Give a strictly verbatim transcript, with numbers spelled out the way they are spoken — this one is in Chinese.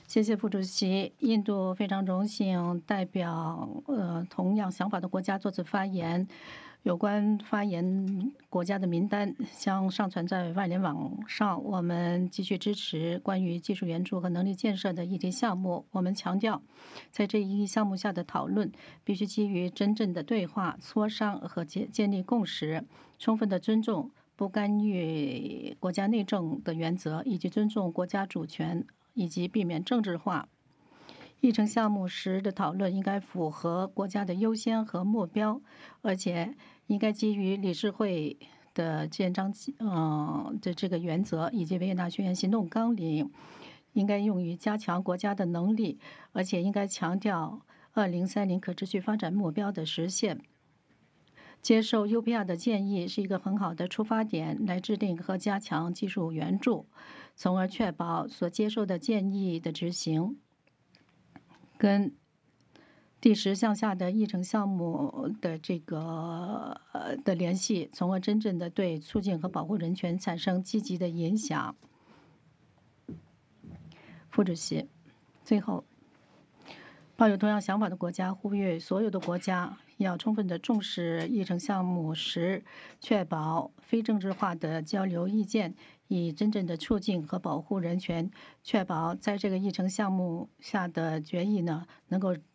谢谢副主席。印度非常荣幸代表呃同样想法的国家作此发言。有关发言国家的名单将上传在外联网上。我们继续支持关于技术援助和能力建设的议题项目。我们强调，在这一项目下的讨论必须基于真正的对话、磋商和建建立共识，充分的尊重不干预国家内政的原则，以及尊重国家主权，以及避免政治化。议程项目时的讨论应该符合国家的优先和目标，而且应该基于理事会的宪章呃的这个原则以及维也纳宣言行动纲领，应该用于加强国家的能力，而且应该强调二零三零可持续发展目标的实现。接受 U P R 的建议是一个很好的出发点，来制定和加强技术援助，从而确保所接受的建议的执行。跟第十项下的议程项目的这个呃的联系，从而真正的对促进和保护人权产生积极的影响。副主席，最后，抱有同样想法的国家呼吁所有的国家要充分的重视议程项目时，确保非政治化的交流意见，以真正的促进和保护人权，确保在这个议程项目下的决议呢，能够